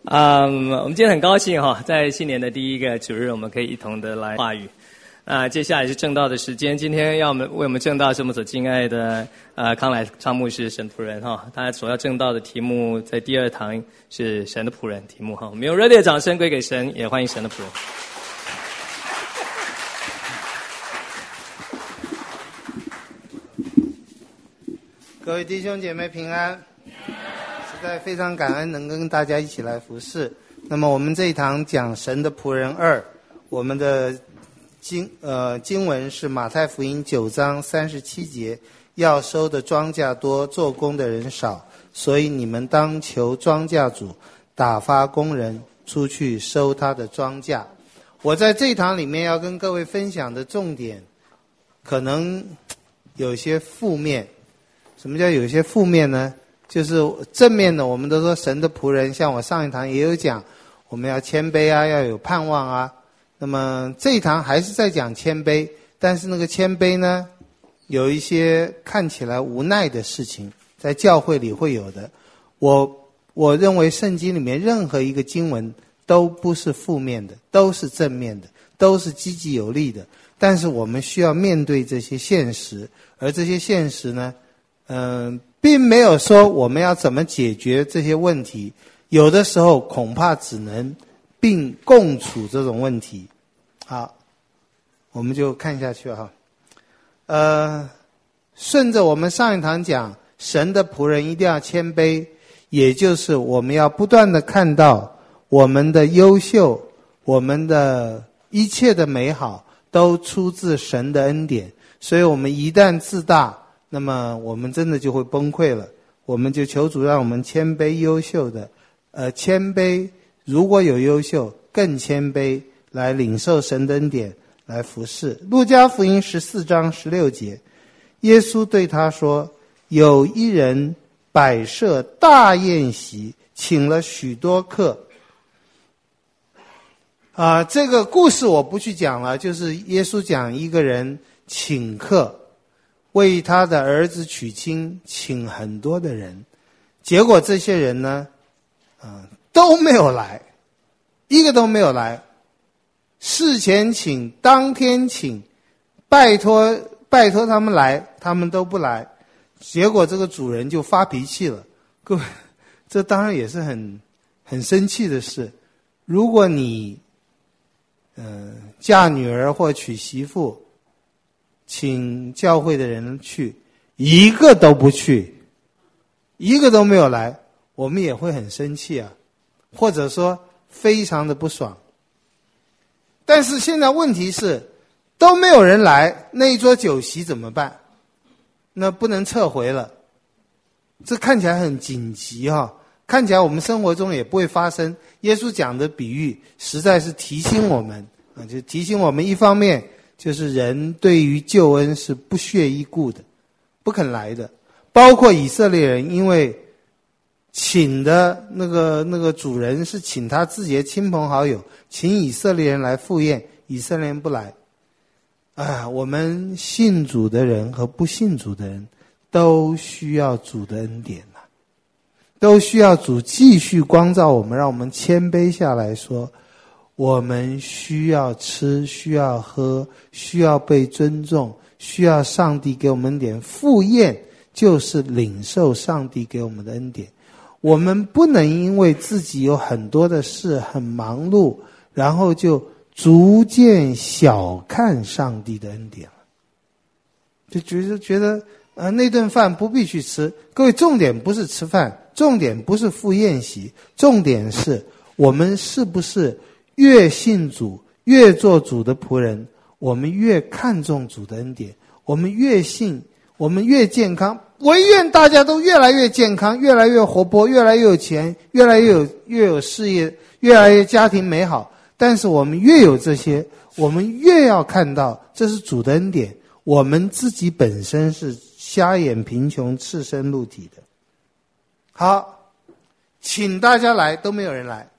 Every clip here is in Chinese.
我们今天很高兴在新年的第一个主日，我们可以一同的来话语。接下来是正道的时间，今天要为我们正道是我们所敬爱的康乃昌牧师神仆人他所要正道的题目在第二堂是神的仆人题目我们用热烈的掌声归给神，也欢迎神的仆人。 各位弟兄姐妹平安，实在非常感恩能跟大家一起来服侍。那么我们这一堂讲神的仆人2，我们的经文是马太福音9章37节，要收的庄稼多，做工的人少，所以你们当求庄稼主打发工人出去收他的庄稼。我在这一堂里面要跟各位分享的重点可能有些负面。什么叫有些负面呢？就是正面的我们都说神的仆人，像我上一堂也有讲我们要谦卑啊，要有盼望啊。那么这一堂还是在讲谦卑，但是那个谦卑呢，有一些看起来无奈的事情在教会里会有的。我认为圣经里面任何一个经文都不是负面的，都是正面的，都是积极有力的。但是我们需要面对这些现实，而这些现实呢并没有说我们要怎么解决这些问题，有的时候恐怕只能并共处这种问题。好，我们就看下去顺着我们上一堂讲神的仆人一定要谦卑，也就是我们要不断的看到我们的优秀，我们的一切的美好都出自神的恩典。所以我们一旦自大，那么我们真的就会崩溃了。我们就求主让我们谦卑优秀的谦卑，如果有优秀更谦卑，来领受神的恩典，来服侍。路加福音14章16节，耶稣对他说，有一人摆设大宴席，请了许多客。这个故事我不去讲了，就是耶稣讲一个人请客，为他的儿子娶亲，请很多的人，结果这些人呢都没有来，一个都没有来。事前请，当天请，拜托他们来，他们都不来，结果这个主人就发脾气了。各位，这当然也是很生气的事。如果你嫁女儿或娶媳妇，请教会的人去，一个都不去，一个都没有来，我们也会很生气或者说非常的不爽。但是现在问题是都没有人来，那一桌酒席怎么办？那不能撤回了。这看起来很紧急看起来我们生活中也不会发生。耶稣讲的比喻实在是提醒我们就提醒我们，一方面就是人对于救恩是不屑一顾的，不肯来的。包括以色列人，因为请的那个主人是请他自己的亲朋好友，请以色列人来赴宴，以色列人不来。我们信主的人和不信主的人都需要主的恩典都需要主继续光照我们，让我们谦卑下来说，我们需要吃，需要喝，需要被尊重，需要上帝给我们恩典。赴宴就是领受上帝给我们的恩典。我们不能因为自己有很多的事，很忙碌，然后就逐渐小看上帝的恩典了，就觉得那顿饭不必去吃。各位，重点不是吃饭，重点不是赴宴席，重点是我们是不是越信主，越做主的仆人，我们越看重主的恩典，我们越信，我们越健康。唯愿大家都越来越健康，越来越活泼，越来越有钱，越来越有事业，越来越家庭美好。但是我们越有这些，我们越要看到这是主的恩典，我们自己本身是瞎眼贫穷赤身露体的。好，请大家来，都没有人来。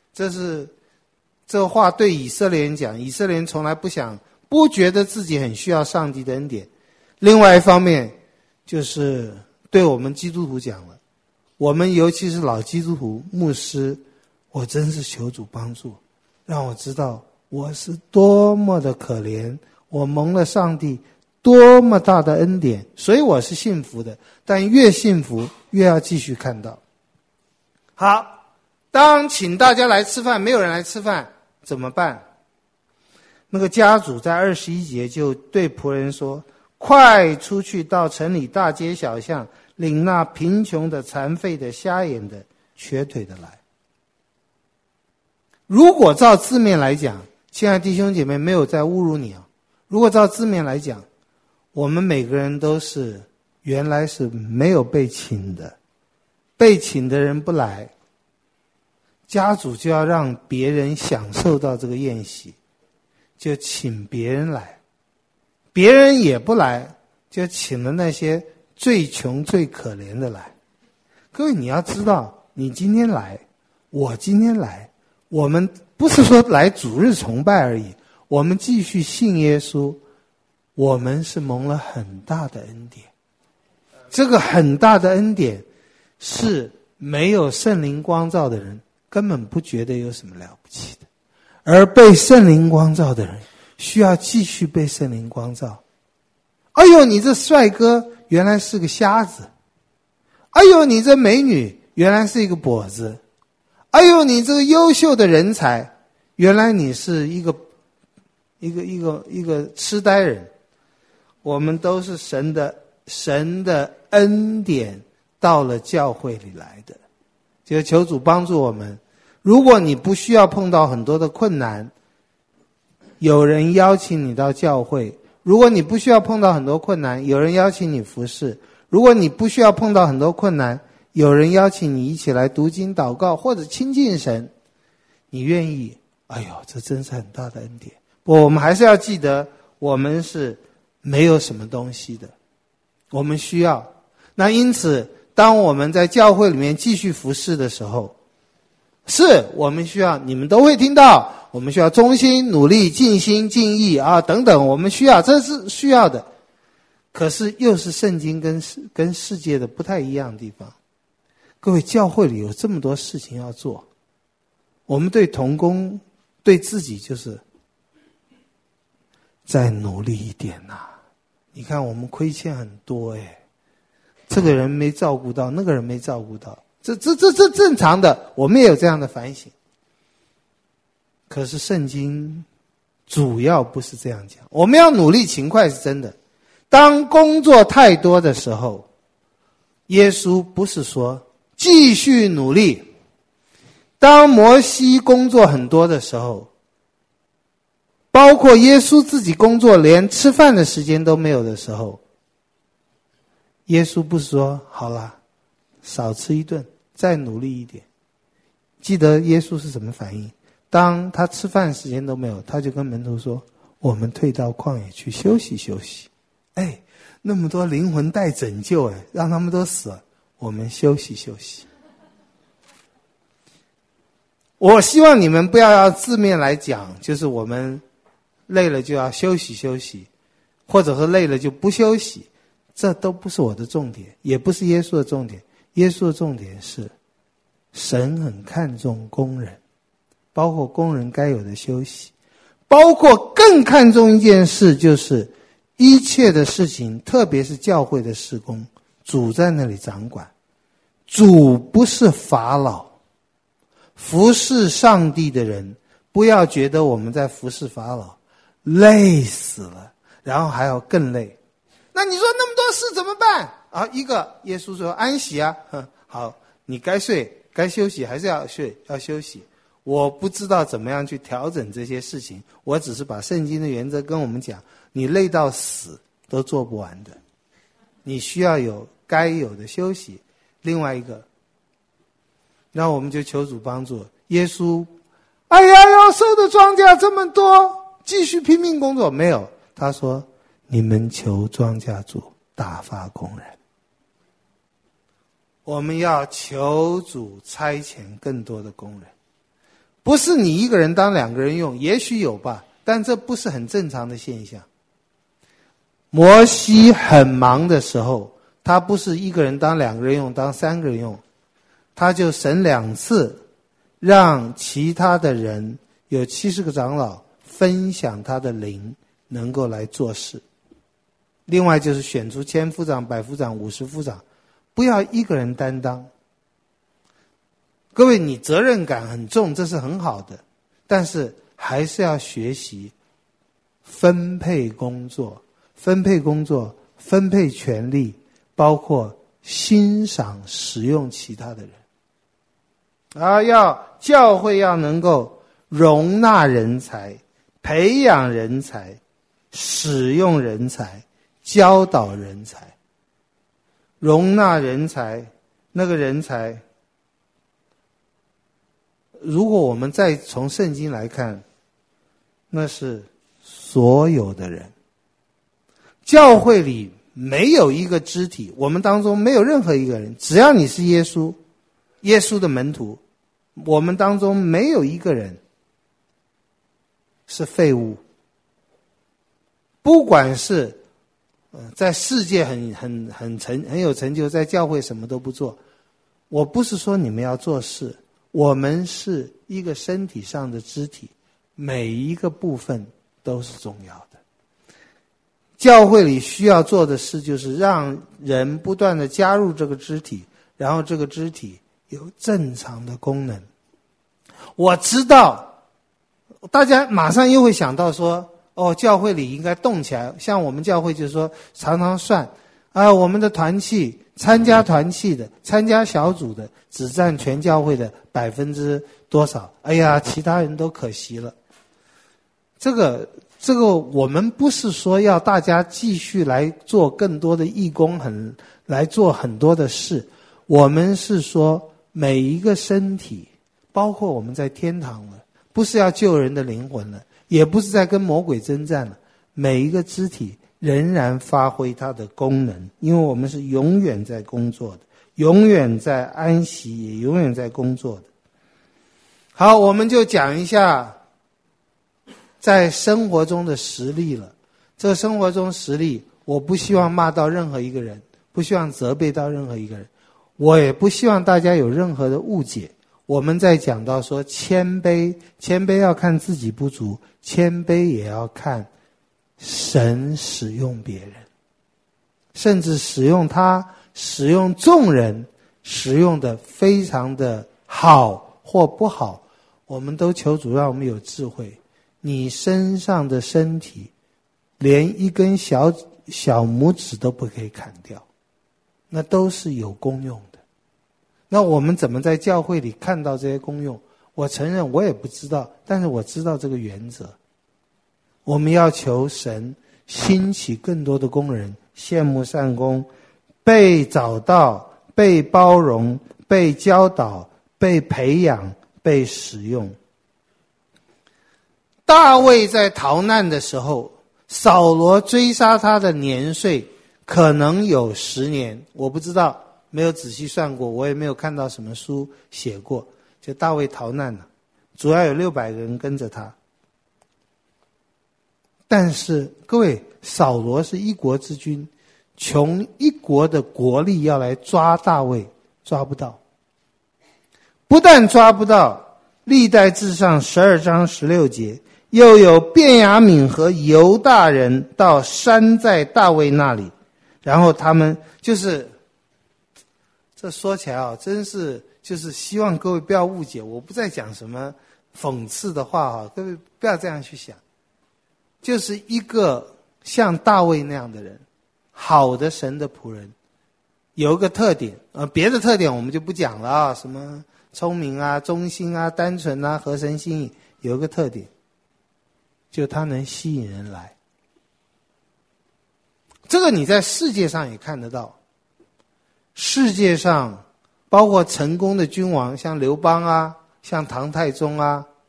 这话对以色列人讲，以色列人从来不觉得自己很需要上帝的恩典。另外一方面就是对我们基督徒讲了，我们尤其是老基督徒牧师， 我真是求主帮助，让我知道我是多么的可怜，我蒙了上帝多么大的恩典，所以我是幸福的，但越幸福越要继续看到。好，当请大家来吃饭，没有人来吃饭怎么办？那个家主在21节就对仆人说，快出去到城里大街小巷，领那贫穷的、残废的、瞎眼的、瘸腿的来。如果照字面来讲，亲爱的弟兄姐妹，没有在侮辱你啊。如果照字面来讲，我们每个人都是原来是没有被请的，被请的人不来，家主就要让别人享受到这个宴席，就请别人来，别人也不来，就请了那些最穷最可怜的来。各位，你要知道，你今天来，我今天来，我们不是说来主日崇拜而已，我们继续信耶稣，我们是蒙了很大的恩典。这个很大的恩典是没有圣灵光照的人根本不觉得有什么了不起的，而被圣灵光照的人需要继续被圣灵光照。哎呦，你这帅哥原来是个瞎子，哎呦，你这美女原来是一个跛子，哎呦，你这个优秀的人才原来你是一个痴呆人。我们都是神的恩典到了教会里来的，就求主帮助我们。如果你不需要碰到很多的困难，有人邀请你到教会；如果你不需要碰到很多困难，有人邀请你服侍；如果你不需要碰到很多困难，有人邀请你一起来读经祷告或者亲近神，你愿意，哎呦，这真是很大的恩典。不过我们还是要记得，我们是没有什么东西的，我们需要。那因此当我们在教会里面继续服侍的时候，是我们需要，你们都会听到，我们需要忠心努力尽心尽意啊等等，我们需要，这是需要的。可是又是圣经跟世界的不太一样的地方。各位，教会里有这么多事情要做，我们对同工对自己就是再努力一点呐。你看我们亏欠很多这个人没照顾到，那个人没照顾到，这正常的，我们也有这样的反省。可是圣经主要不是这样讲，我们要努力勤快是真的。当工作太多的时候，耶稣不是说继续努力。当摩西工作很多的时候，包括耶稣自己工作连吃饭的时间都没有的时候，耶稣不是说好了，少吃一顿，再努力一点。记得耶稣是什么反应？当他吃饭时间都没有，他就跟门徒说，我们退到旷野去休息休息。那么多灵魂待拯救让他们都死了，我们休息休息。我希望你们不要按字面来讲，就是我们累了就要休息休息，或者说累了就不休息，这都不是我的重点，也不是耶稣的重点。耶稣的重点是神很看重工人，包括工人该有的休息，包括更看重一件事，就是一切的事情，特别是教会的事工，主在那里掌管。主不是法老，服侍上帝的人不要觉得我们在服侍法老累死了，然后还要更累。那你说那么多事怎么办啊？一个耶稣说安息啊，好，你该睡该休息还是要睡要休息。我不知道怎么样去调整这些事情，我只是把圣经的原则跟我们讲，你累到死都做不完的，你需要有该有的休息。另外一个，那我们就求主帮助。耶稣哎呀，要收的庄稼这么多，继续拼命工作。没有，他说你们求庄稼主打发工人。我们要求主差遣更多的工人，不是你一个人当两个人用，也许有吧，但这不是很正常的现象。摩西很忙的时候，他不是一个人当两个人用，当三个人用，他就神2次让其他的人有70个长老分享他的灵，能够来做事。另外就是选出1000夫长、100夫长、50夫长，不要一个人担当。各位，你责任感很重，这是很好的，但是还是要学习分配工作，分配权力，包括欣赏使用其他的人。教会要能够容纳人才，培养人才，使用人才，教导人才。容纳人才，那个人才，如果我们再从圣经来看，那是所有的人。教会里没有一个肢体，我们当中没有任何一个人，只要你是耶稣的门徒，我们当中没有一个人是废物。不管是在世界很有成就，在教会什么都不做，我不是说你们要做事，我们是一个身体上的肢体，每一个部分都是重要的。教会里需要做的事就是让人不断的加入这个肢体，然后这个肢体有正常的功能。我知道大家马上又会想到说，教会里应该动起来。像我们教会就是说常常算我们的团契，参加团契的，参加小组的只占全教会的%多少，哎呀，其他人都可惜了。这个我们不是说要大家继续来做更多的义工，来做很多的事，我们是说每一个身体，包括我们在天堂了，不是要救人的灵魂了，也不是在跟魔鬼征战了，每一个肢体仍然发挥它的功能，因为我们是永远在工作的，永远在安息，也永远在工作的。好，我们就讲一下在生活中的实例了。这个生活中实例，我不希望骂到任何一个人，不希望责备到任何一个人，我也不希望大家有任何的误解。我们在讲到说谦卑要看自己不足，谦卑也要看神使用别人，甚至使用众人，使用的非常的好或不好，我们都求主让我们有智慧。你身上的身体连一根小拇指都不可以砍掉，那都是有功用的。那我们怎么在教会里看到这些功用？我承认我也不知道，但是我知道这个原则。我们要求神兴起更多的工人，羡慕善工，被找到，被包容，被教导，被培养，被使用。大卫在逃难的时候，扫罗追杀他的年岁可能有10年，我不知道，没有仔细算过，我也没有看到什么书写过。就大卫逃难了，主要有600个人跟着他。但是各位，扫罗是一国之君，穷一国的国力要来抓大卫，抓不到。不但抓不到，历代志上12章16节，又有便雅悯和犹大人到山在大卫那里，然后他们就是这说起来真是就是希望各位不要误解，我不再讲什么讽刺的话各位不要这样去想，就是一个像大卫那样的人，好的神的仆人，有一个特点别的特点我们就不讲了什么聪明忠心单纯合神心意，有一个特点，就他能吸引人来。这个你在世界上也看得到，世界上包括成功的君王，像刘邦像唐太宗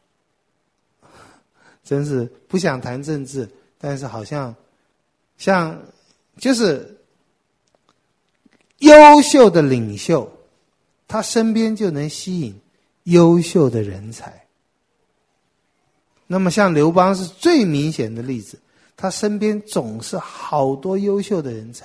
真是不想谈政治，但是好像就是优秀的领袖，他身边就能吸引优秀的人才。那么像刘邦是最明显的例子，他身边总是好多优秀的人才。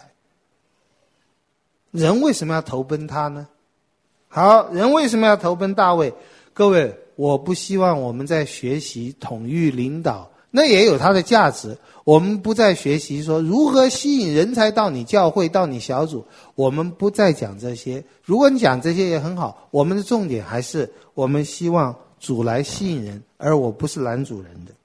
人为什么要投奔他呢？好，人为什么要投奔大卫？ 各位，我不希望我们在学习统御领导，那也有它的价值。我们不再学习说如何吸引人才到你教会、到你小组，我们不再讲这些。如果你讲这些也很好，我们的重点还是我们希望主来吸引人，而我不是拦阻人的。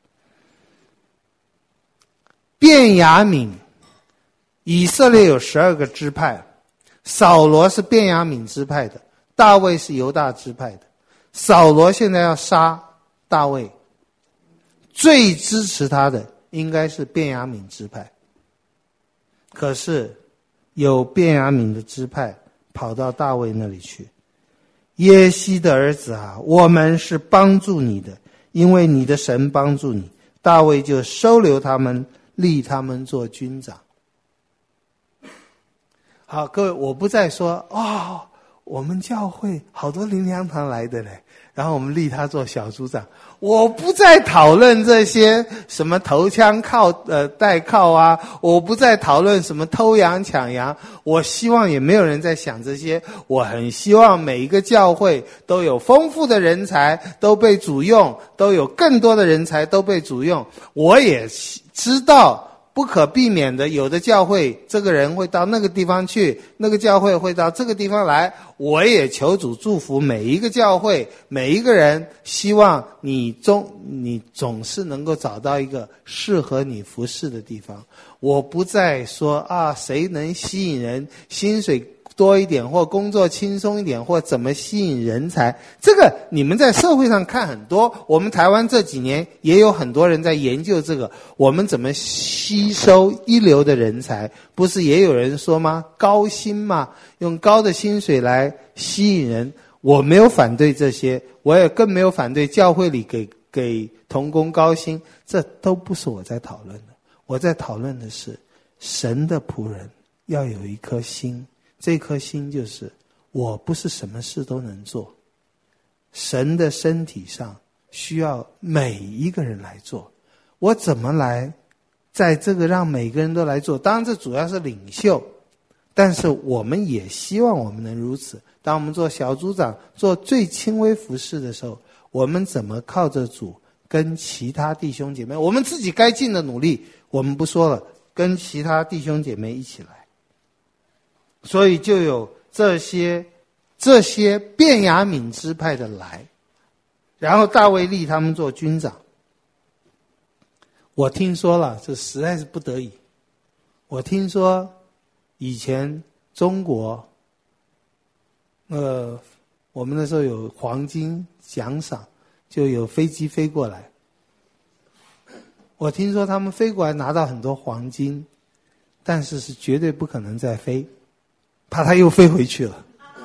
便雅悯，以色列有12个支派，扫罗是便雅悯支派的，大卫是犹大支派的。扫罗现在要杀大卫，最支持他的应该是便雅悯支派。可是有便雅悯的支派跑到大卫那里去，耶西的儿子啊，我们是帮助你的，因为你的神帮助你。大卫就收留他们，立他们做军长。好，各位，我不再说我们教会好多灵粮堂来的嘞，然后我们立他做小组长。我不再讨论这些什么头枪带铐啊，我不再讨论什么偷羊抢羊，我希望也没有人在想这些。我很希望每一个教会都有丰富的人才，都被主用，都有更多的人才都被主用。我也知道不可避免的，有的教会这个人会到那个地方去，那个教会会到这个地方来。我也求主祝福每一个教会，每一个人，希望你总是能够找到一个适合你服侍的地方。我不再说谁能吸引人，薪水多一点，或工作轻松一点，或怎么吸引人才，这个你们在社会上看很多，我们台湾这几年也有很多人在研究这个，我们怎么吸收一流的人才。不是也有人说吗？高薪嘛，用高的薪水来吸引人。我没有反对这些，我也更没有反对教会里给同工高薪，这都不是我在讨论的。我在讨论的是神的仆人要有一颗心，这颗心就是我不是什么事都能做，神的身体上需要每一个人来做，我怎么来在这个让每个人都来做？当然这主要是领袖，但是我们也希望我们能如此。当我们做小组长，做最轻微服事的时候，我们怎么靠着主跟其他弟兄姐妹，我们自己该尽的努力我们不说了，跟其他弟兄姐妹一起来。所以就有这些便雅悯支派的来，然后大卫立他们做军长。我听说了，这实在是不得已。我听说以前中国我们那时候有黄金奖赏，就有飞机飞过来。我听说他们飞过来拿到很多黄金，但是是绝对不可能再飞，怕他又飞回去了。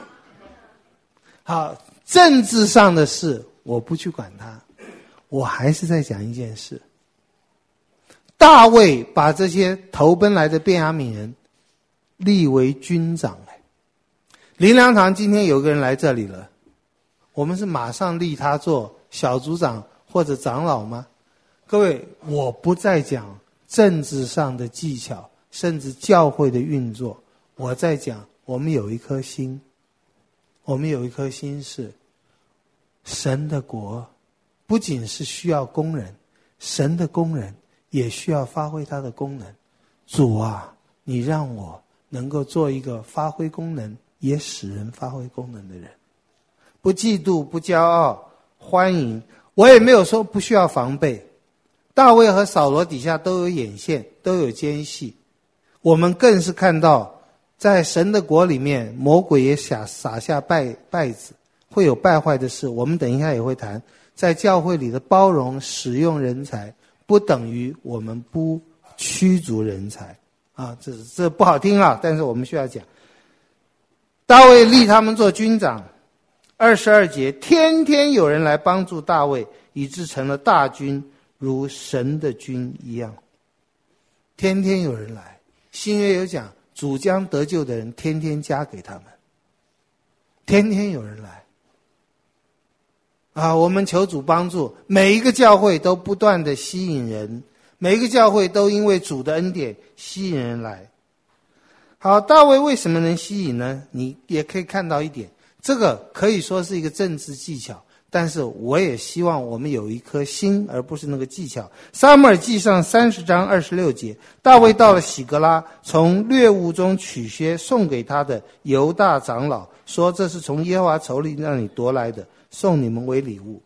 好，政治上的事我不去管它，我还是在讲一件事。大卫把这些投奔来的便雅悯人立为军长。灵粮堂今天有个人来这里了，我们是马上立他做小组长或者长老吗？各位，我不再讲政治上的技巧，甚至教会的运作，我在讲我们有一颗心，我们有一颗心是神的国不仅是需要工人，神的工人也需要发挥他的功能。主啊，你让我能够做一个发挥功能也使人发挥功能的人，不嫉妒，不骄傲，欢迎。我也没有说不需要防备，大卫和扫罗底下都有眼线，都有奸细。我们更是看到在神的国里面，魔鬼也撒下败子，会有败坏的事。我们等一下也会谈，在教会里的包容使用人才，不等于我们不驱逐人才啊，这不好听啊，但是我们需要讲。大卫立他们做军长，22节，天天有人来帮助大卫，以致成了大军，如神的军一样。天天有人来，新约有讲，主将得救的人天天加给他们，天天有人来啊！我们求主帮助，每一个教会都不断的吸引人，每一个教会都因为主的恩典吸引人来。好，大卫为什么能吸引呢？你也可以看到一点，这个可以说是一个政治技巧， 但是我也希望我们有一颗心，而不是那个技巧。撒母耳记上30章26节，大卫到了喜格拉，从掠物中取些送给他的犹大长老，说这是从耶和华手里那里夺来的，送你们为礼物。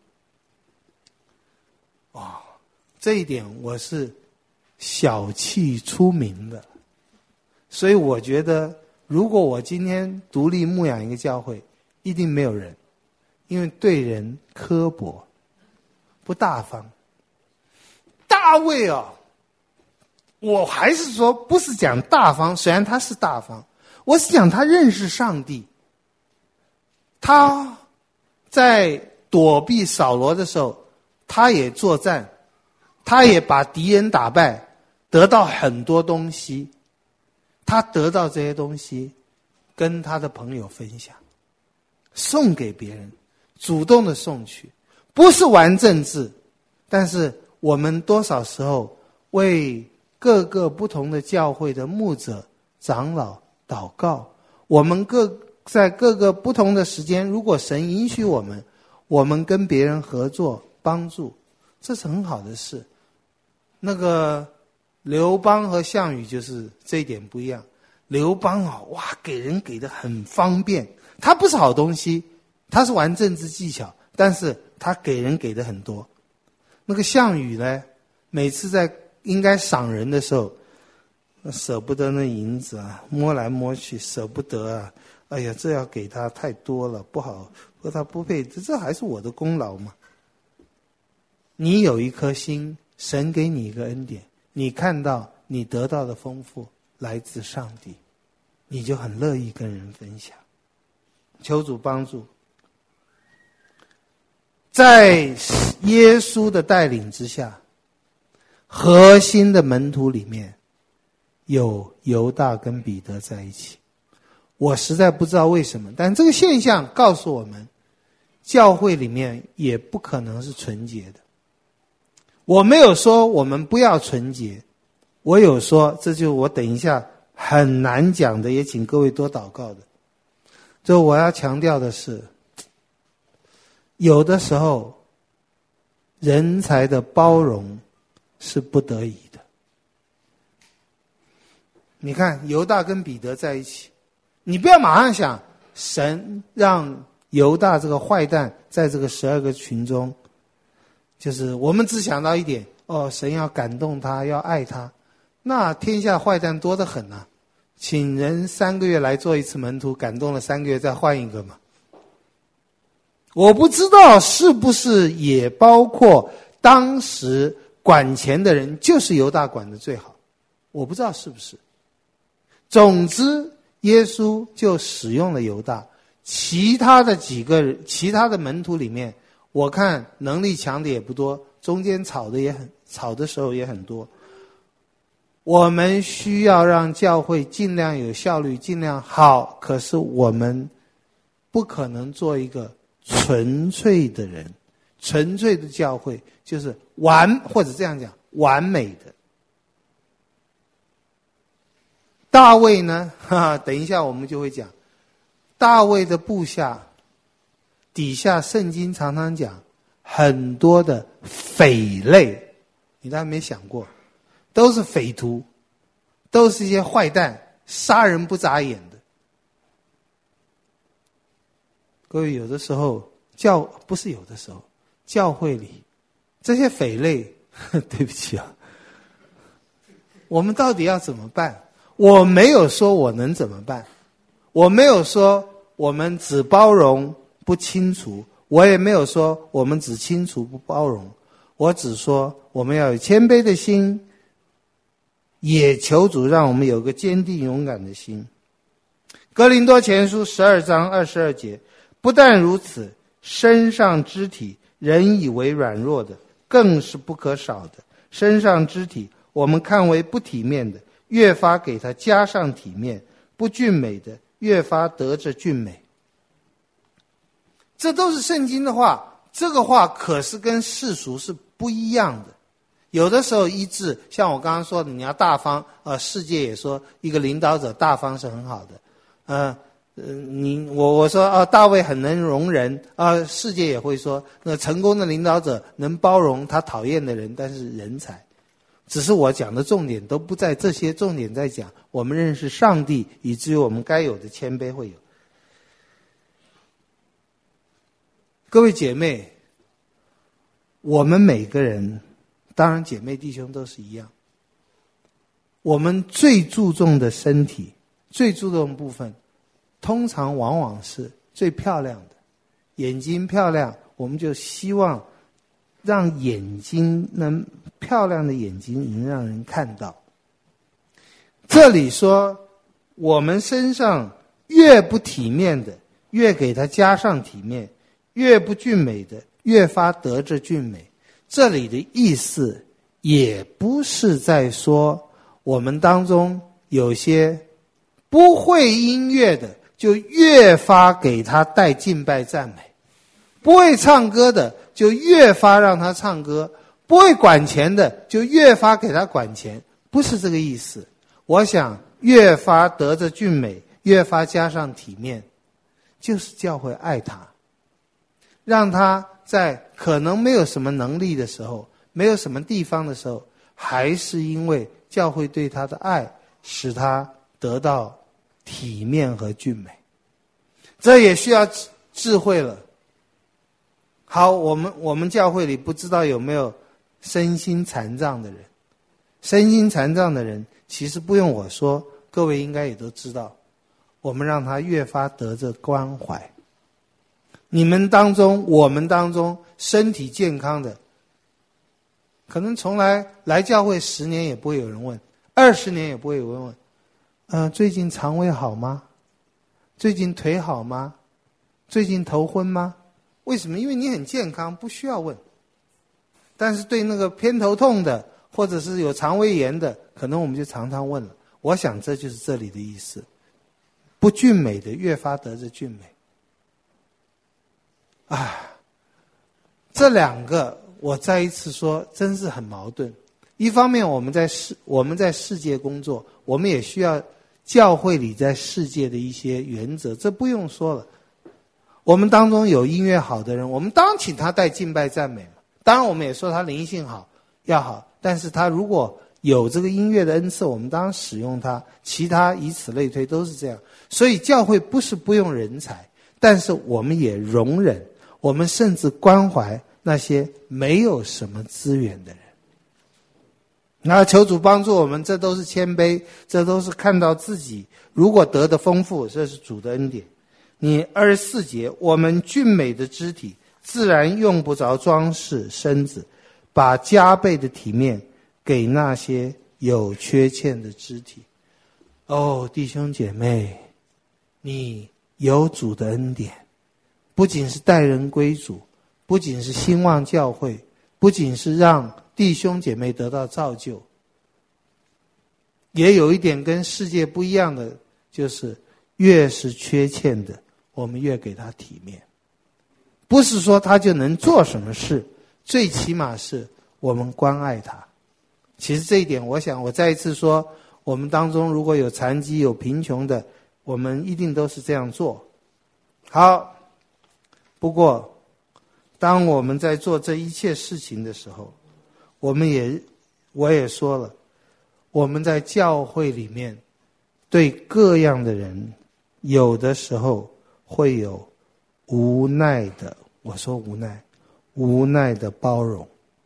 这一点我是小气出名的。所以我觉得如果我今天独立牧养一个教会，一定没有人，因为对人刻薄不大方。大卫我还是说不是讲大方，虽然他是大方，我是讲他认识上帝。他在躲避扫罗的时候，他也作战，他也把敌人打败，得到很多东西。他得到这些东西跟他的朋友分享，送给别人，主动的送去，不是玩政治。但是我们多少时候为各个不同的教会的牧者长老祷告，我们在各个不同的时间，如果神允许我们跟别人合作帮助，这是很好的事。那个刘邦和项羽就是这一点不一样。刘邦给人给的很方便，他不是好东西，他是玩政治技巧，但是他给人给的很多。那个项羽呢，每次在应该赏人的时候，舍不得那银子摸来摸去舍不得哎呀，这要给他太多了，不好，说他不配，这还是我的功劳嘛。你有一颗心，神给你一个恩典，你看到你得到的丰富来自上帝，你就很乐意跟人分享。求主帮助。在耶稣的带领之下，核心的门徒里面有犹大跟彼得在一起。我实在不知道为什么，但这个现象告诉我们，教会里面也不可能是纯洁的。我没有说我们不要纯洁，我有说，这就我等一下很难讲的，也请各位多祷告的。就我要强调的是，有的时候人才的包容是不得已的。你看犹大跟彼得在一起，你不要马上想神让犹大这个坏蛋在这个12个群中，就是我们只想到一点，神要感动他，要爱他，那天下坏蛋多得很啊，请人3个月来做一次门徒，感动了3个月再换一个嘛。我不知道是不是也包括当时管钱的人就是犹大管的最好，我不知道是不是。总之耶稣就使用了犹大，其他的门徒里面，我看能力强的也不多，中间吵的时候也很多。我们需要让教会尽量有效率，尽量好，可是我们不可能做一个纯粹的人。纯粹的教会就是或者这样讲，完美的。大卫呢，等一下我们就会讲，大卫的部下底下圣经常常讲很多的匪类，你大家没想过，都是匪徒，都是一些坏蛋，杀人不眨眼的。各位，有的时候不是有的时候，教会里这些匪类，对不起我们到底要怎么办？我没有说我能怎么办，我没有说我们只包容不清除，我也没有说我们只清除不包容，我只说我们要有谦卑的心，也求主让我们有个坚定勇敢的心。哥林多前书12章22节，不但如此，身上肢体人以为软弱的，更是不可少的。身上肢体我们看为不体面的，越发给它加上体面；不俊美的，越发得着俊美。这都是圣经的话，这个话可是跟世俗是不一样的。有的时候医治，像我刚刚说的，你要大方，世界也说一个领导者大方是很好的， 我说啊，大卫很能容人啊，世界也会说，那成功的领导者能包容他讨厌的人，但是人才。只是我讲的重点都不在这些，重点在讲我们认识上帝，以至于我们该有的谦卑会有。各位姐妹，我们每个人，当然姐妹弟兄都是一样，我们最注重的身体，最注重的部分，通常往往是最漂亮的。眼睛漂亮，我们就希望让眼睛能漂亮的眼睛能让人看到。这里说我们身上越不体面的，越给它加上体面；越不俊美的，越发得着俊美。这里的意思也不是在说我们当中有些不会音乐的，就越发给他带敬拜赞美；不会唱歌的，就越发让他唱歌；不会管钱的，就越发给他管钱。不是这个意思。我想越发得着俊美，越发加上体面，就是教会爱他，让他在可能没有什么能力的时候，没有什么地方的时候，还是因为教会对他的爱，使他得到体面和俊美。这也需要智慧了。好，我们教会里不知道有没有身心残障的人。身心残障的人其实不用我说，各位应该也都知道，我们让他越发得着关怀。你们当中，我们当中身体健康的，可能从来教会10年也不会有人问，20年也不会有人问，最近肠胃好吗？最近腿好吗？最近头昏吗？为什么？因为你很健康，不需要问。但是对那个偏头痛的，或者是有肠胃炎的，可能我们就常常问了。我想这就是这里的意思。不俊美的越发得着俊美。这两个我再一次说，真是很矛盾。一方面我们在世界工作，我们也需要教会里在世界的一些原则，这不用说了。我们当中有音乐好的人，我们当然请他带敬拜赞美嘛。当然我们也说他灵性好要好，但是他如果有这个音乐的恩赐，我们当然使用他，其他以此类推都是这样。所以教会不是不用人才，但是我们也容忍，我们甚至关怀那些没有什么资源的人。那求主帮助我们，这都是谦卑，这都是看到自己如果得的丰富，这是主的恩典。你24节，我们俊美的肢体自然用不着装饰身子，把加倍的体面给那些有缺欠的肢体。弟兄姐妹，你有主的恩典，不仅是带人归主，不仅是兴旺教会，不仅是让弟兄姐妹得到造就，也有一点跟世界不一样的，就是越是缺欠的，我们越给他体面。不是说他就能做什么事，最起码是我们关爱他。其实这一点，我想我再一次说，我们当中如果有残疾有贫穷的，我们一定都是这样做。好，不过当我们在做这一切事情的时候，我也说了，我们在教会里面对各样的人，有的时候会有无奈的，我说无奈的包容。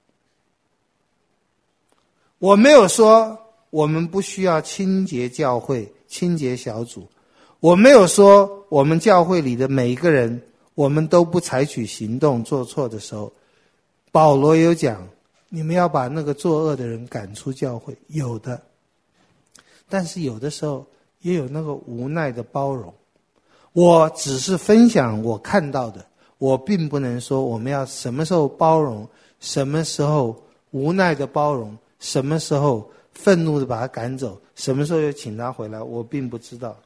我没有说我们不需要清洁教会、清洁小组，我没有说我们教会里的每一个人，我们都不采取行动，做错的时候。保罗有讲，你们要把那个作恶的人赶出教会，有的。但是有的时候也有那个无奈的包容。我只是分享我看到的，我并不能说我们要什么时候包容，什么时候无奈的包容，什么时候愤怒的把他赶走，什么时候又请他回来，我并不知道。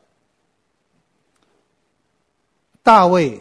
大卫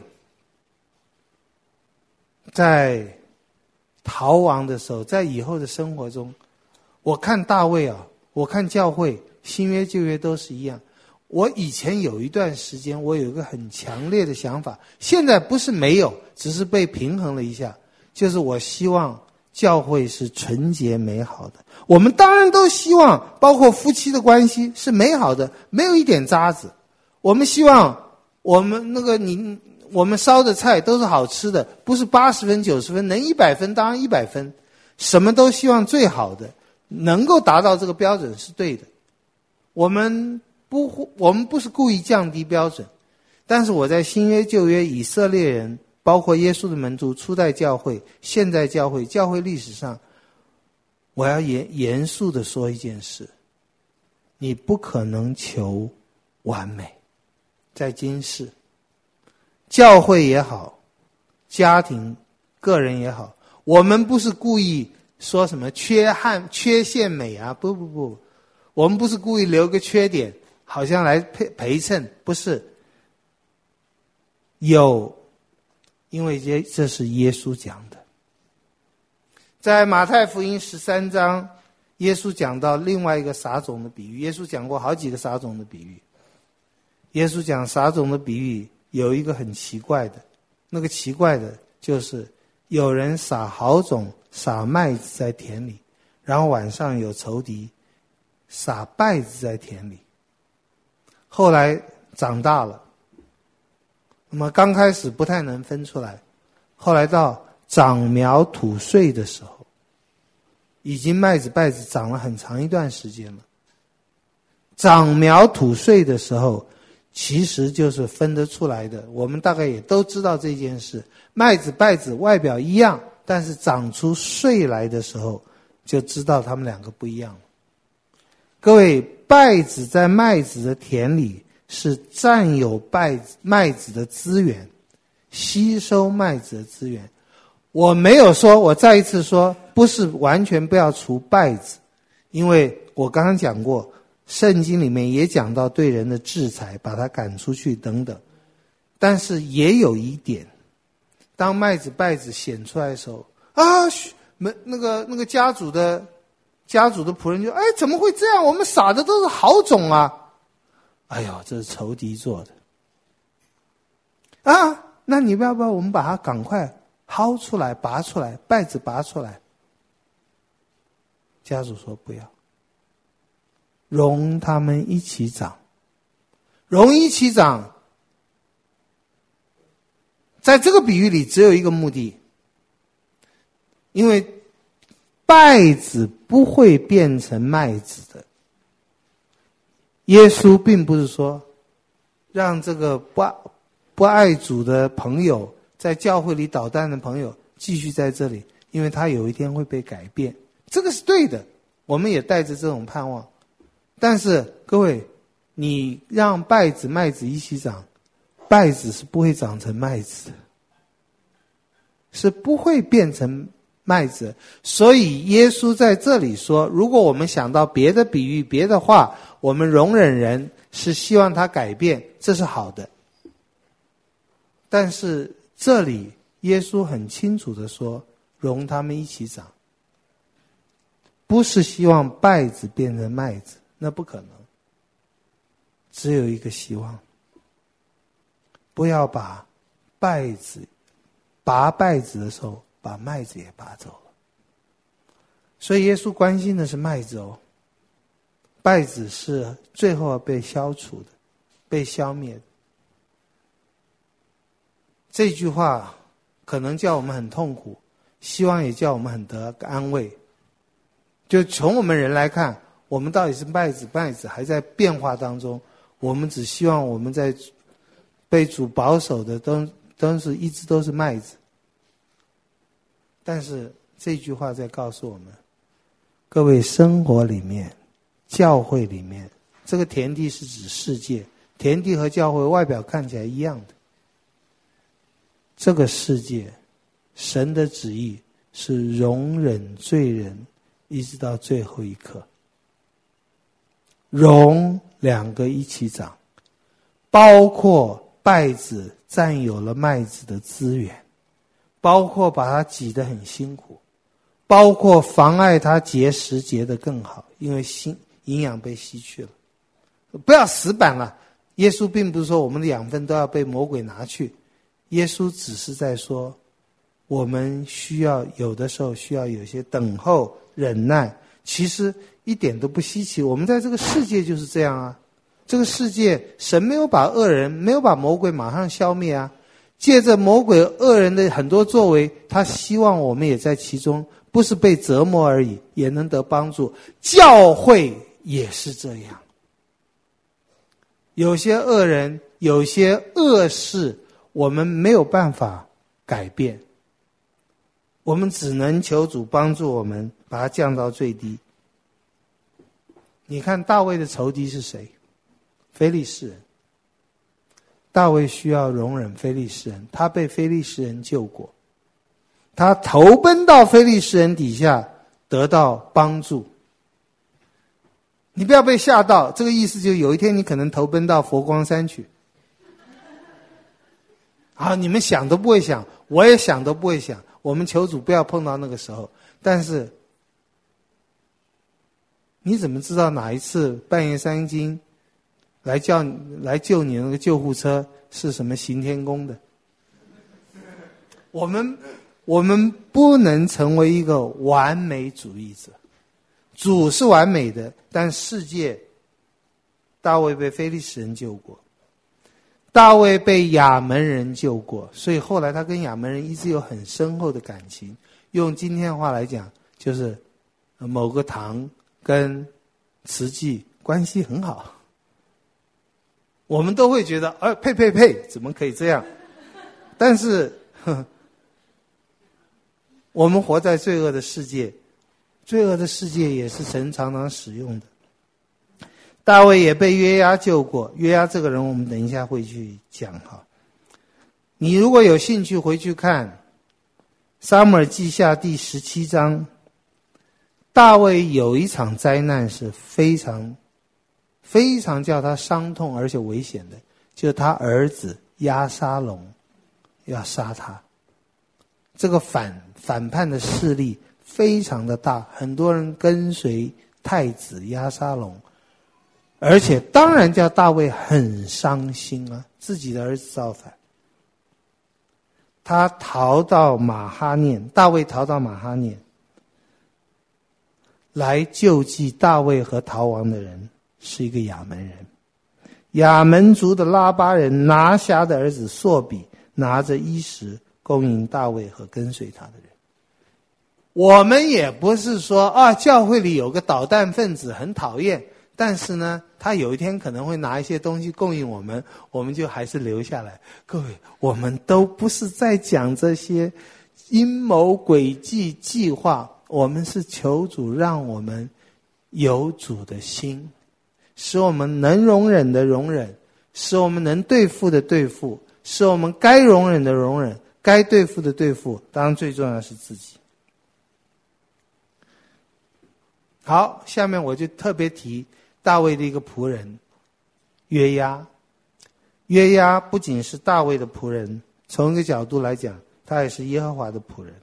在逃亡的时候，在以后的生活中，我看大卫我看教会新约旧约都是一样， 我以前有一段时间，我有一个很强烈的想法，现在不是没有，只是被平衡了一下，就是我希望教会是纯洁美好的。我们当然都希望，包括夫妻的关系是美好的，没有一点渣子。我们希望我们我们烧的菜都是好吃的，不是80分90分，能100分当然100分，什么都希望最好的，能够达到这个标准是对的。我们不是故意降低标准，但是我在新约旧约以色列人，包括耶稣的门徒，初代教会、现代教会、教会历史上，我要严肃地说一件事：你不可能求完美，在今世，教会也好，家庭、个人也好，我们不是故意说什么缺陷美啊，不，我们不是故意留个缺点，好像来陪衬，不是。因为这是耶稣讲的。在马太福音13章，耶稣讲到另外一个撒种的比喻。耶稣讲过好几个撒种的比喻。耶稣讲撒种的比喻有一个很奇怪的，那个奇怪的就是有人撒好种，撒麦子在田里，然后晚上有仇敌撒稗子在田里。后来长大了，那么刚开始不太能分出来，后来到长苗吐穗的时候，已经麦子稗子长了很长一段时间了。长苗吐穗的时候，其实就是分得出来的，我们大概也都知道这件事。麦子稗子外表一样，但是长出穗来的时候，就知道它们两个不一样了。各位，稗子在麦子的田里是占有麦子的资源，吸收麦子的资源。我没有说，我再一次说，不是完全不要除稗子，因为我刚刚讲过，圣经里面也讲到对人的制裁，把他赶出去等等。但是也有一点，当麦子稗子显出来的时候，那个家主的仆人就怎么会这样？我们撒的都是好种啊！哎呦，这是仇敌做的啊！那你要不要我们把它赶快薅出来、拔出来，稗子拔出来？家主说不要，容他们一起长，容一起长。在这个比喻里只有一个目的，因为稗子不会变成麦子的。耶稣并不是说让这个不爱主的朋友，在教会里捣蛋的朋友继续在这里，因为他有一天会被改变，这个是对的，我们也带着这种盼望。但是各位，你让稗子麦子一起长，稗子是不会长成麦子的，是不会变成麦子。所以耶稣在这里说，如果我们想到别的比喻、别的话，我们容忍人是希望他改变，这是好的。但是这里耶稣很清楚地说，容他们一起长，不是希望稗子变成麦子，那不可能。只有一个希望，不要把稗子拔稗子的时候把麦子也拔走了。所以耶稣关心的是麦子哦，稗子是最后要被消除的，被消灭的。这句话可能叫我们很痛苦，希望也叫我们很得安慰。就从我们人来看，我们到底是麦子还在变化当中，我们只希望我们在被主保守的都是一直都是麦子。但是这句话在告诉我们，各位，生活里面、教会里面，这个田地是指世界，田地和教会外表看起来一样的。这个世界，神的旨意是容忍罪人一直到最后一刻，容两个一起长，包括稗子占有了麦子的资源，包括把它挤得很辛苦，包括妨碍它结实结得更好，因为营养被吸去了。不要死板了， 耶稣并不是说我们的养分都要被魔鬼拿去，耶稣只是在说，我们需要有的时候需要有些等候忍耐，其实一点都不稀奇，我们在这个世界就是这样啊。这个世界神没有把恶人，没有把魔鬼马上消灭啊，借着魔鬼恶人的很多作为，他希望我们也在其中，不是被折磨而已，也能得帮助。教会也是这样，有些恶人，有些恶事，我们没有办法改变，我们只能求主帮助我们把它降到最低。你看大卫的仇敌是谁？非利士人。大卫需要容忍非利士人，他被非利士人救过，他投奔到非利士人底下得到帮助。你不要被吓到，这个意思就有一天你可能投奔到佛光山去。好，你们想都不会想，我也想都不会想，我们求主不要碰到那个时候。但是你怎么知道哪一次半夜三更来救你的那个救护车是什么行天宫的？我们不能成为一个完美主义者。主是完美的，但世界，大卫被非利士人救过，大卫被亚门人救过，所以后来他跟亚门人一直有很深厚的感情。用今天的话来讲，就是某个堂跟慈济关系很好。我们都会觉得呸，怎么可以这样？但是我们活在罪恶的世界，罪恶的世界也是神常常使用的。大卫也被约押救过，约押这个人我们等一下会去讲哈。你如果有兴趣回去看撒母耳记下第17章，大卫有一场灾难是非常叫他伤痛而且危险的，就是他儿子押沙龙要杀他。这个反叛的势力非常的大，很多人跟随太子押沙龙，而且当然叫大卫很伤心啊，自己的儿子造反。他逃到马哈念，大卫逃到马哈念，来救济大卫和逃亡的人是一个亚门人。亚门族的拉巴人拿辖的儿子朔比拿着衣食供应大卫和跟随他的人。我们也不是说教会里有个捣蛋分子很讨厌，但是呢他有一天可能会拿一些东西供应我们，我们就还是留下来。各位，我们都不是在讲这些阴谋诡计计划，我们是求主让我们有主的心，使我们能容忍的容忍，使我们能对付的对付，使我们该容忍的容忍，该对付的对付，当然最重要的是自己。好，下面我就特别提大卫的一个仆人约押。约押不仅是大卫的仆人，从一个角度来讲，他也是耶和华的仆人。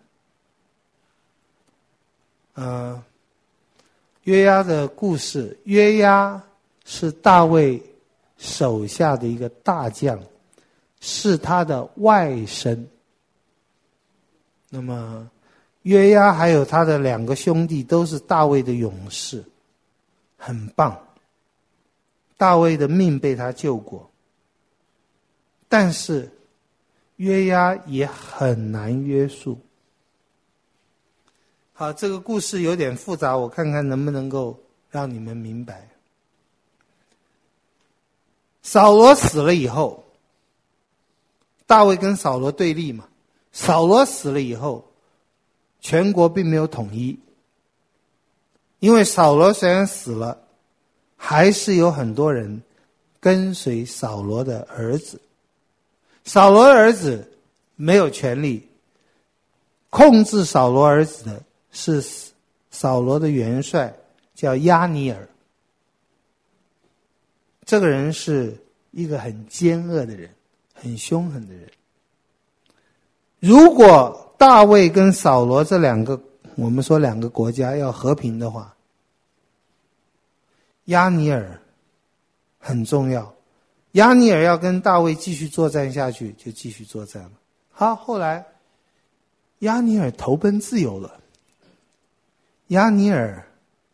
约押的故事，约押是大卫手下的一个大将，是他的外甥。那么约押还有他的2个兄弟都是大卫的勇士，很棒。大卫的命被他救过，但是约押也很难约束。好，这个故事有点复杂，我看看能不能够让你们明白。扫罗死了以后，大卫跟扫罗对立嘛，扫罗死了以后，全国并没有统一，因为扫罗虽然死了，还是有很多人跟随扫罗的儿子。扫罗的儿子没有权利，控制扫罗儿子的是扫罗的元帅，叫押尼珥。这个人是一个很奸恶的人，很凶狠的人。如果大卫跟扫罗这我们说2个国家要和平的话，押尼珥很重要， 亚尼尔要跟大卫继续作战下去，就继续作战了。好，后来亚尼尔投奔自由了。亚尼尔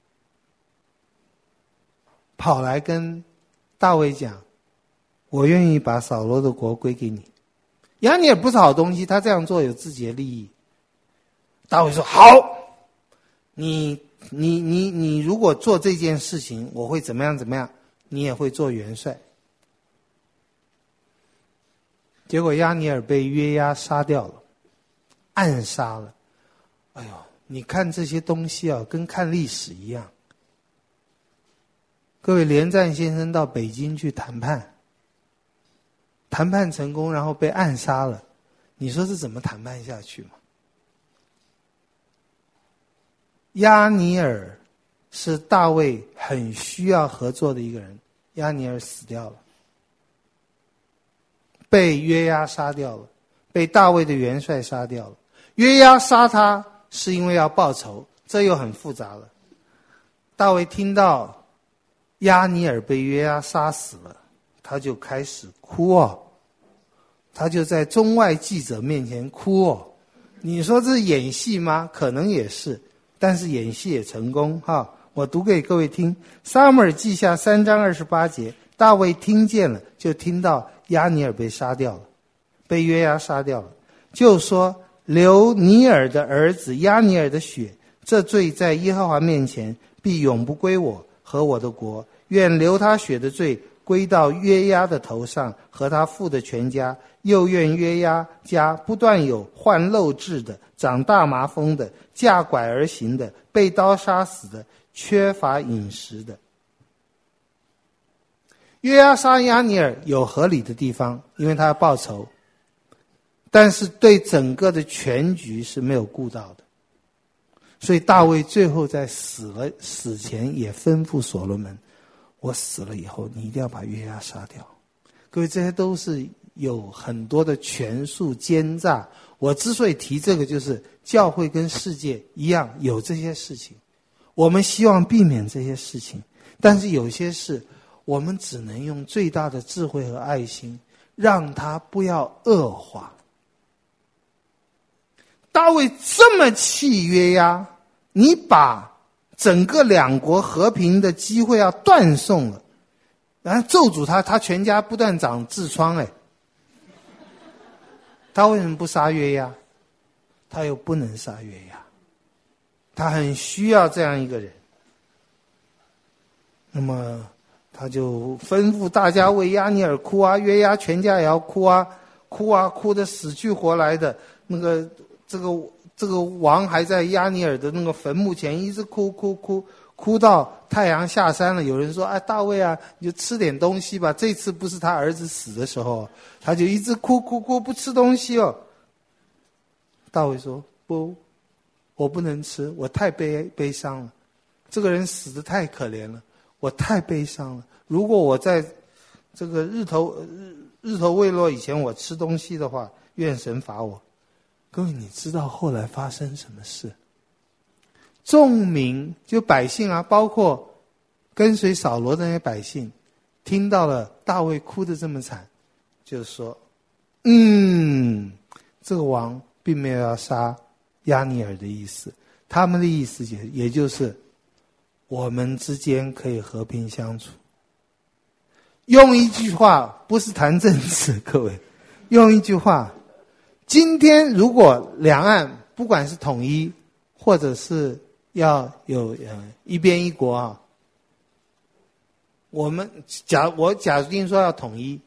跑来跟大卫讲，我愿意把扫罗的国归给你。亚尼尔不是好东西，他这样做有自己的利益。大卫说好，你如果做这件事情，我会怎么样怎么样，你也会做元帅。结果亚尼尔被约押杀掉了，暗杀了。哎呦，你看这些东西啊，跟看历史一样。各位，连战先生到北京去谈判，谈判成功，然后被暗杀了，你说是怎么谈判下去吗？亚尼尔是大卫很需要合作的一个人，亚尼尔死掉了，被约押杀掉了，被大卫的元帅杀掉了。约押杀他是因为要报仇，这又很复杂了。大卫听到亚尼尔被约押杀死了，他就开始哭哦，他就在中外记者面前哭哦。你说这是演戏吗？可能也是，但是演戏也成功哈。我读给各位听，撒母耳记下3章28节，大卫听见了，就听到亚尼尔被杀掉了，被约押杀掉了，就说流尼尔的儿子亚尼尔的血，这罪在耶和华面前必永不归我和我的国，愿流他血的罪归到约押的头上和他父的全家，又愿约押家不断有患漏治的、长大麻风的、架拐而行的、被刀杀死的、缺乏饮食的。约押杀亚尼尔有合理的地方，因为他要报仇，但是对整个的全局是没有顾到的。所以大卫最后在死前也吩咐所罗门，我死了以后你一定要把约押杀掉。各位，这些都是有很多的权术奸诈。我之所以提这个，就是教会跟世界一样有这些事情，我们希望避免这些事情，但是有些事我们只能用最大的智慧和爱心让它不要恶化。大卫这么气约押，你把整个两国和平的机会要断送了，然后咒诅他全家不断长痔疮。他为什么不杀约押？他又不能杀约押，他很需要这样一个人。那么他就吩咐大家为亚尼尔哭啊，约押全家也要哭啊，哭得死去活来的。那个这个王还在亚尼尔的那个坟墓前一直哭到太阳下山了。有人说，哎，大卫啊，你就吃点东西吧，这次不是他儿子死的时候。他就一直哭不吃东西哦。大卫说，不，我不能吃，我太悲伤了，这个人死得太可怜了，我太悲伤了。如果我在这个日头未落以前我吃东西的话，愿神罚我。各位，你知道后来发生什么事？众民就百姓啊，包括跟随扫罗的那些百姓，听到了大卫哭得这么惨，就说这个王并没有要杀亚尼尔的意思，他们的意思也就是我们之间可以和平相处。用一句话，不是谈政治，各位，用一句话，今天如果两岸不管是统一或者是要有一边一国啊，我假定说要统一，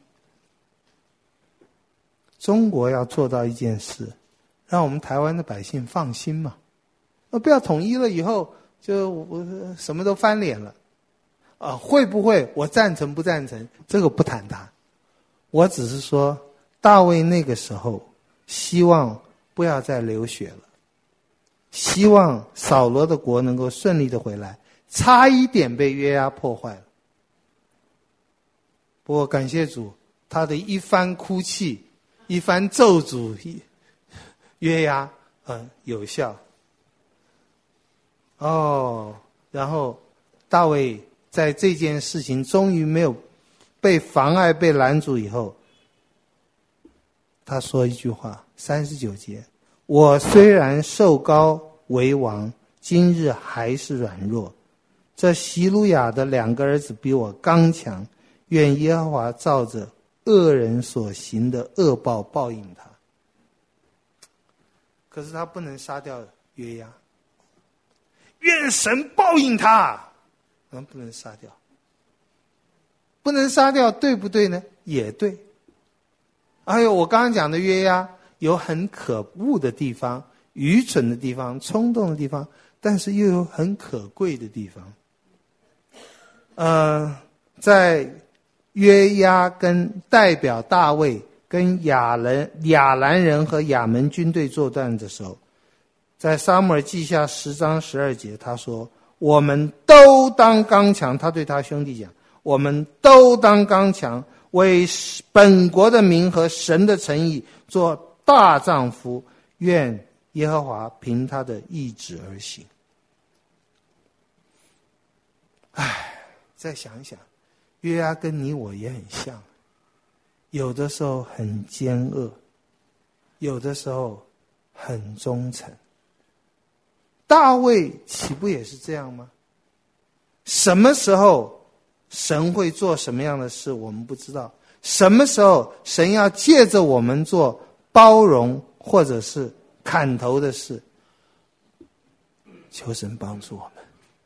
中国要做到一件事，让我们台湾的百姓放心嘛，不要统一了以后就什么都翻脸了会不会我赞成不赞成这个不谈它，我只是说大卫那个时候希望不要再流血了，希望扫罗的国能够顺利的回来，差一点被约押破坏了。不过感谢主，他的一番哭泣，一番咒诅约押有效。然后大卫在这件事情终于没有被妨碍、被拦阻以后，他说一句话，39节，我虽然受膏为王，今日还是软弱。这希鲁雅的2个儿子比我刚强，愿耶和华照着恶人所行的恶报报应他。可是他不能杀掉约押，愿神报应他，不能杀掉。不能杀掉，对不对呢？也对。还有我刚刚讲的约押有很可恶的地方，愚蠢的地方，冲动的地方，但是又有很可贵的地方。在约押跟代表大卫跟亚兰人和亚门军队作战的时候，在撒母耳记下10章12节，他说我们都当刚强，他对他兄弟讲，我们都当刚强，为本国的民和神的诚意做大丈夫，愿耶和华凭他的意志而行。再想一想，约押跟你我也很像，有的时候很奸恶，有的时候很忠诚。大卫岂不也是这样吗？什么时候神会做什么样的事我们不知道，什么时候神要借着我们做包容或者是砍头的事，求神帮助我们。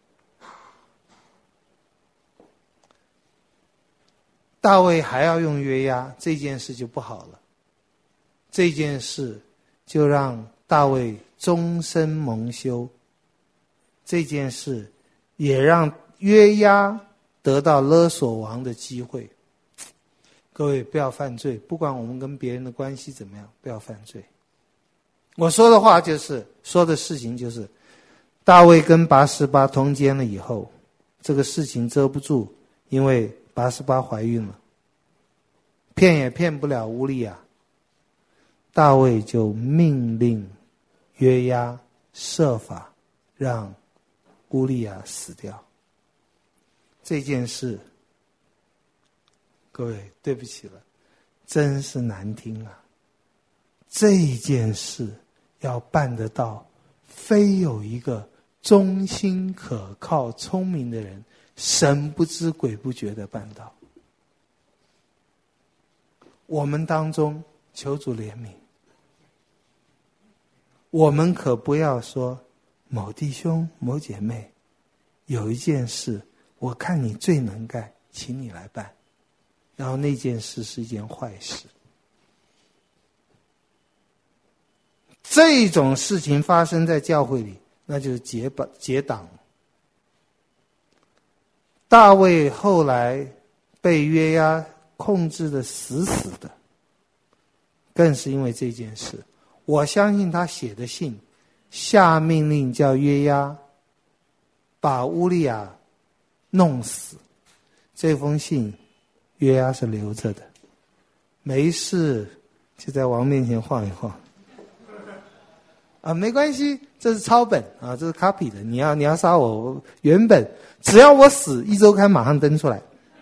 大卫还要用约押，这件事就不好了。这件事就让大卫终身蒙羞，这件事也让约押得到勒索王的机会。各位不要犯罪，不管我们跟别人的关系怎么样，不要犯罪。我说的话就是说的事情就是，大卫跟拔示巴通奸了以后，这个事情遮不住，因为拔示巴怀孕了，骗也骗不了乌利亚，大卫就命令约押设法让乌利亚死掉。这件事，各位对不起了，真是难听啊！这件事要办得到，非有一个忠心可靠聪明的人，神不知鬼不觉地办到。我们当中求主怜悯，我们可不要说某弟兄某姐妹有一件事我看你最能干，请你来办，然后那件事是一件坏事。这种事情发生在教会里，那就是结党。大卫后来被约押控制得死死的，更是因为这件事。我相信他写的信下命令叫约押把乌利亚弄死，这封信约押是留着的，没事就在王面前晃一晃没关系，这是抄本这是 copy 的，你要杀我原本只要我死，一周刊马上登出来。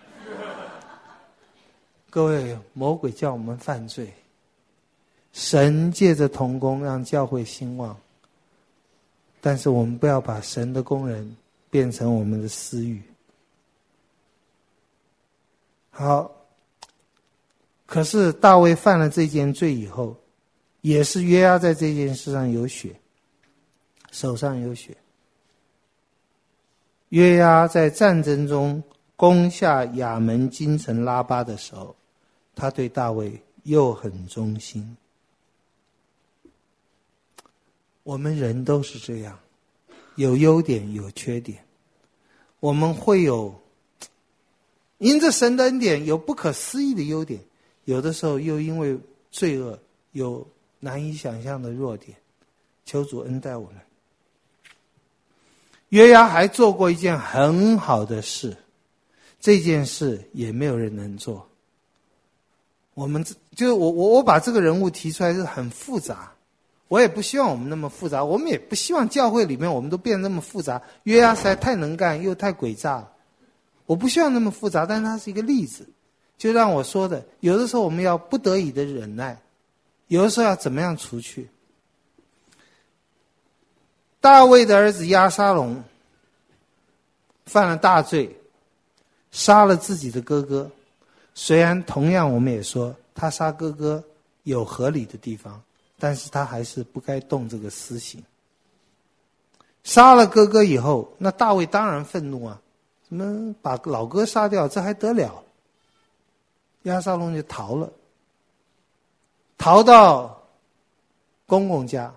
各位，魔鬼叫我们犯罪，神借着同工让教会兴旺，但是我们不要把神的工人变成我们的私欲。好，可是大卫犯了这件罪以后，也是约押在这件事上有血，手上有血。约押在战争中攻下亚门京城拉巴的时候，他对大卫又很忠心。我们人都是这样，有优点有缺点，我们会有因着神的恩典有不可思议的优点，有的时候又因为罪恶有难以想象的弱点，求主恩待我们。约押还做过一件很好的事，这件事也没有人能做。我把这个人物提出来是很复杂，我也不希望我们那么复杂，我们也不希望教会里面我们都变得那么复杂。约押实在太能干又太诡诈了，我不希望那么复杂，但是它是一个例子。 就让我说的，有的时候我们要不得已的忍耐，有的时候要怎么样除去。大卫的儿子押沙龙犯了大罪，杀了自己的哥哥。虽然同样我们也说他杀哥哥有合理的地方，但是他还是不该动这个私刑。杀了哥哥以后，那大卫当然愤怒啊，怎么把老哥杀掉，这还得了？押沙龙就逃了，逃到公公家。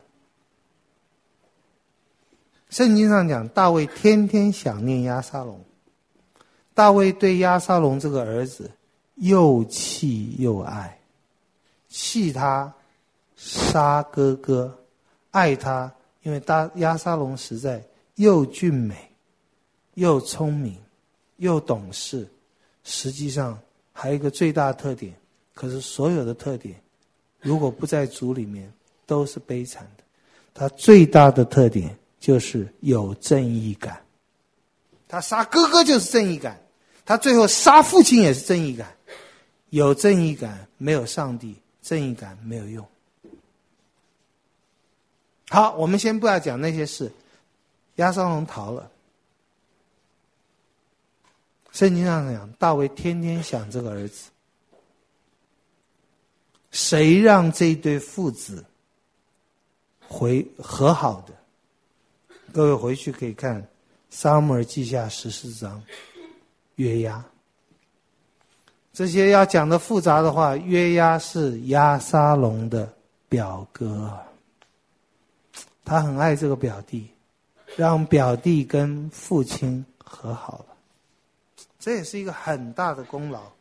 圣经上讲，大卫天天想念押沙龙。大卫对押沙龙这个儿子又气又爱，气他杀哥哥，爱他，因为押沙龙实在又俊美又聪明又懂事，实际上还有一个最大的特点，可是所有的特点如果不在主里面都是悲惨的。他最大的特点就是有正义感，他杀哥哥就是正义感，他最后杀父亲也是正义感。有正义感没有上帝，正义感没有用。好，我们先不要讲那些事。押沙龙逃了，圣经上讲，大卫天天想这个儿子。谁让这一对父子和好的？各位回去可以看撒母耳记下14章，约押。这些要讲的复杂的话，约押是押沙龙的表哥，他很爱这个表弟，让表弟跟父亲和好了，这也是一个很大的功劳。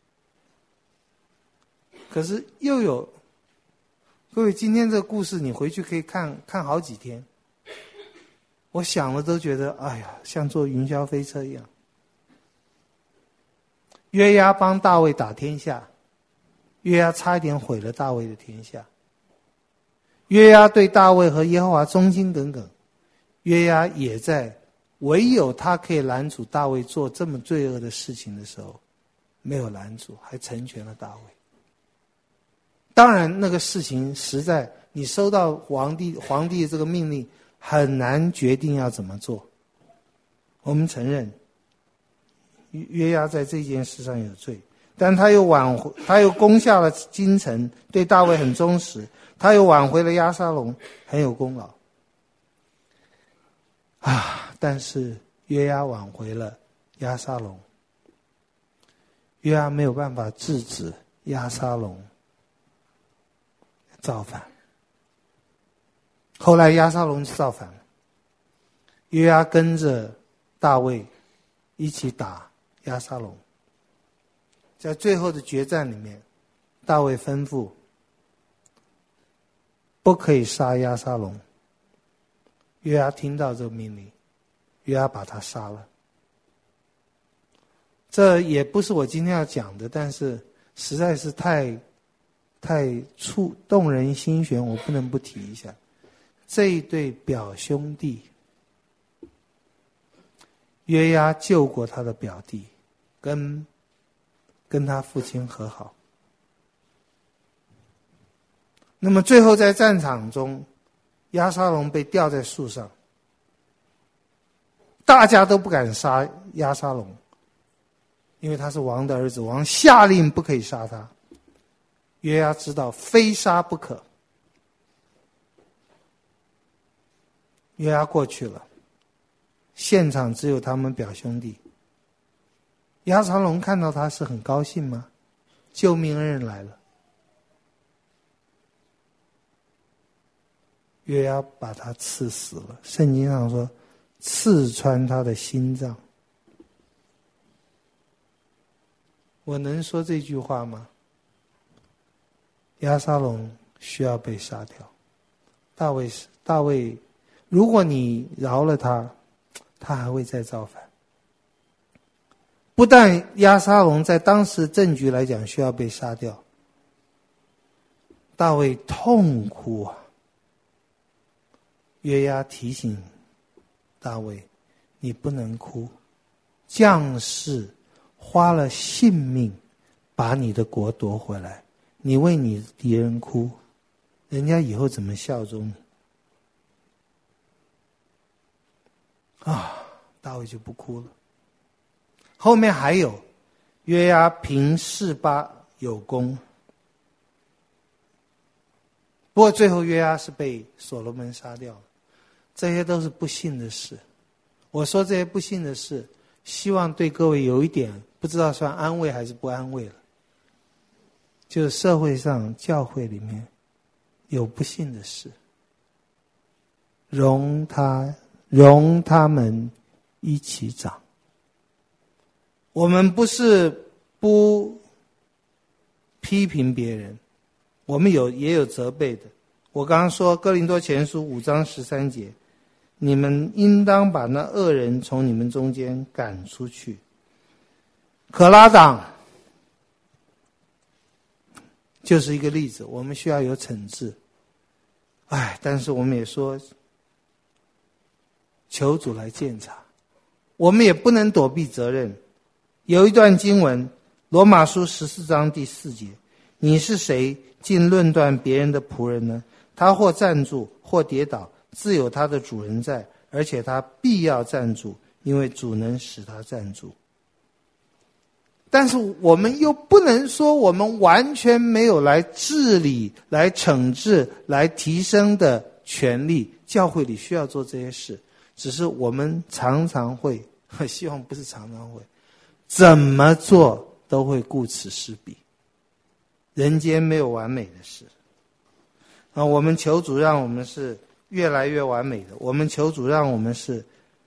可是又有，各位今天这个故事你回去可以看好几天，我想了都觉得哎呀，像坐云霄飞车一样。约押帮大卫打天下，约押差一点毁了大卫的天下。约押对大卫和耶和华忠心耿耿，约押也在唯有他可以拦阻大卫做这么罪恶的事情的时候没有拦阻，还成全了大卫。当然那个事情实在你收到皇帝这个命令很难决定要怎么做，我们承认约押在这件事上有罪，但他又攻下了京城，对大卫很忠实，他又挽回了押沙龙，很有功劳啊！但是约押挽回了押沙龙，约押没有办法制止押沙龙造反。后来押沙龙造反了，约押跟着大卫一起打押沙龙。在最后的决战里面，大卫吩咐不可以杀押沙龙。约押听到这个命令，约押把他杀了。这也不是我今天要讲的，但是实在是太触动人心弦，我不能不提一下。这一对表兄弟，约押救过他的表弟，跟他父亲和好。那么最后在战场中，押沙龙被吊在树上，大家都不敢杀押沙龙，因为他是王的儿子，王下令不可以杀他。约押知道非杀不可，约押过去了，现场只有他们表兄弟。押沙龙看到他是很高兴吗？救命恩人来了，约押把他刺死了。圣经上说刺穿他的心脏。我能说这句话吗？押沙龙需要被杀掉。大卫，如果你饶了他，他还会再造反。不但押沙龙在当时政局来讲需要被杀掉，大卫痛哭啊。约押提醒大卫，你不能哭，将士花了性命把你的国夺回来，你为你的敌人哭，人家以后怎么效忠你？大卫就不哭了。后面还有约押平示巴有功，不过最后约押是被所罗门杀掉了。这些都是不幸的事。我说这些不幸的事，希望对各位有一点不知道算安慰还是不安慰了。就是社会上教会里面有不幸的事，容他们一起长。我们不是不批评别人，我们也有责备的。我刚刚说哥林多前书5章13节，你们应当把那恶人从你们中间赶出去。可拉党就是一个例子，我们需要有惩治。但是我们也说求主来鉴察，我们也不能躲避责任。有一段经文，罗马书14章第4节，你是谁竟论断别人的仆人呢？他或站住或跌倒，自有他的主人在，而且他必要站住，因为主能使他站住。但是我们又不能说我们完全没有来治理、来惩治、来提升的权利。教会里需要做这些事，只是我们常常会，希望不是常常会，怎么做都会顾此失彼。人间没有完美的事。我们求主让我们是越来越完美的，我们求主让我们是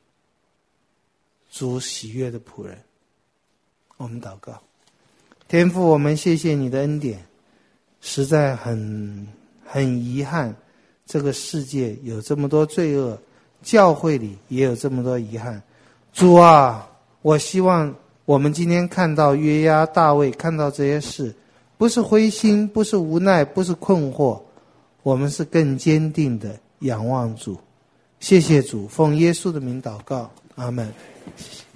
主喜悦的仆人。我们祷告。天父，我们谢谢你的恩典，实在很遗憾，这个世界有这么多罪恶，教会里也有这么多遗憾。主啊，我希望我们今天看到约押、大卫，看到这些事，不是灰心，不是无奈，不是困惑，我们是更坚定的仰望主。谢谢主，奉耶稣的名祷告，阿们。谢谢。